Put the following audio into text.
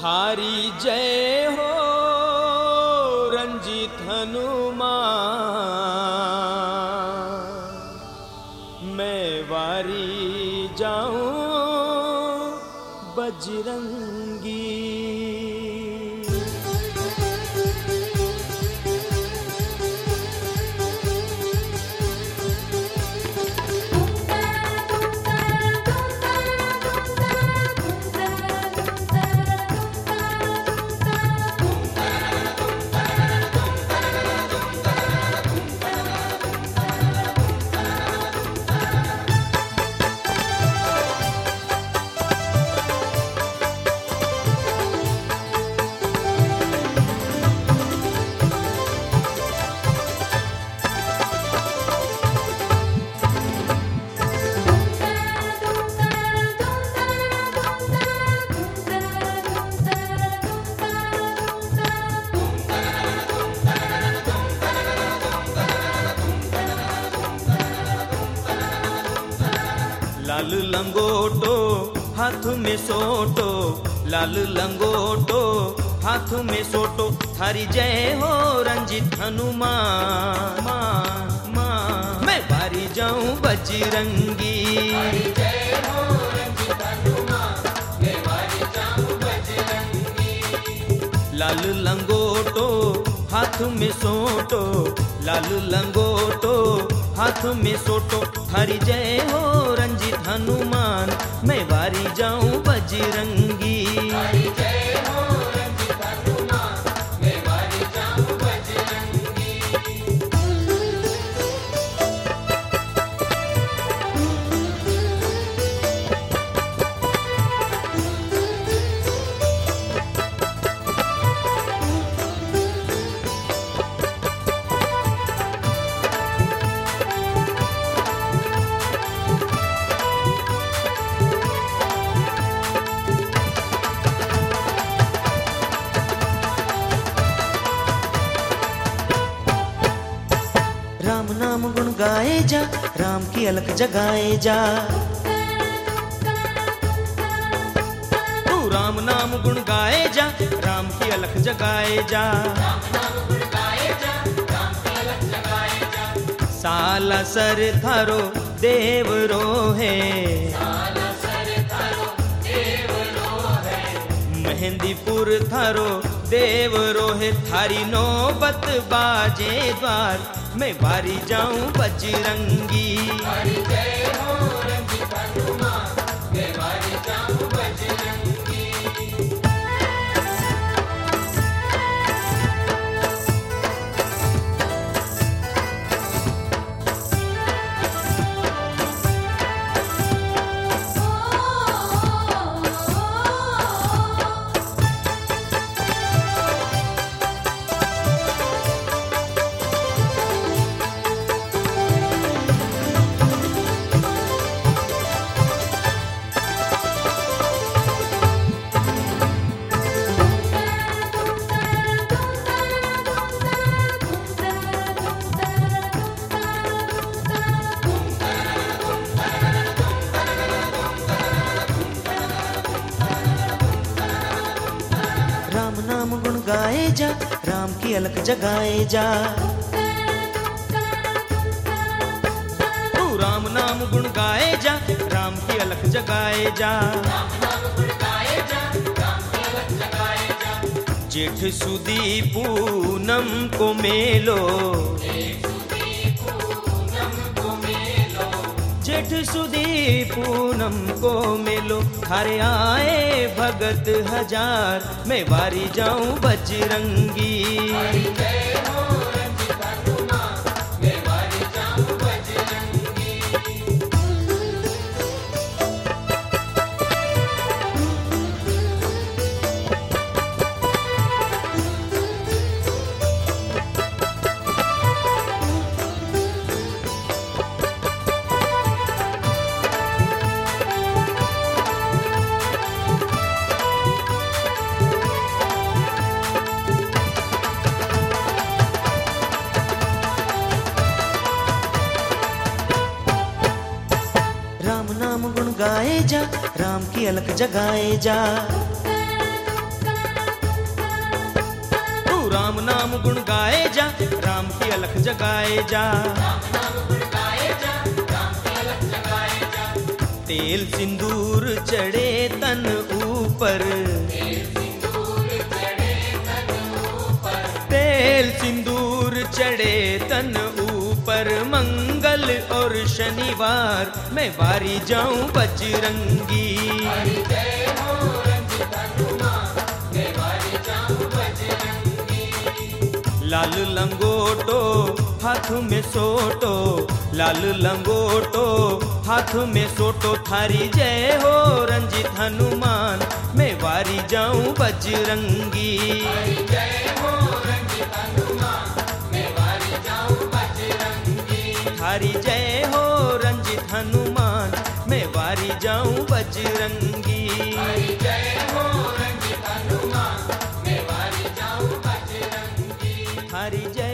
थारी जय हो रंजीत हनुमान। मैं वारी जाऊं बजरंगी। लाल लंगोटो हाथ में सोटो, लाल लंगोटो हाथ में सोटो। थारी जय हो रंजीत हनुमान। मैं वारी जाऊं बजरंगी। लाल लंगोटो हाथ में सोटो, लाल लंगोटो हाथ में सोटो। थारी जय हो रंजीत हनुमान। मैं वारी जाऊं बजरंगी। राम नाम गुण गाए जा, राम की अलख जगाए जा। तू राम नाम गुण गाए जा, राम की अलख जगाए जा। साला सर थारो देव रोहे, मेहंदीपुर थारो देव रोहे। थारी नौबत बाजे द्वार। मैं वारी जाऊं बजरंगी। राम नाम गुण गाए जा, राम की अलख जगाए जा। तू राम नाम गुण गाए जा, राम की अलख जगाए जा। जेठ सुदी पूनम को मेलो, जेठ सुदी पूनम को मेलो। थारे आए भगत हजार। मैं वारी जाऊं बजरंगी। गाए जा, राम की अलख जगाए जा। राम नाम गुण गाए जा, राम की अलख जगाए जा। तेल सिंदूर चढ़े तन ऊपर, तेल सिंदूर चढ़े तन ऊपर, मंगल और शनिवार मैं वारी जाऊं बजरंगी। लाल लंगोटो हाथ में सोटो, लाल लंगोटो हाथ में सोटो, थारी जय हो रंजित हनुमान मैं वारी जाऊं बजरंगी। थारी जय हो रंजित हनुमान मैं वारी जाऊं बजरंगी। हरि जय।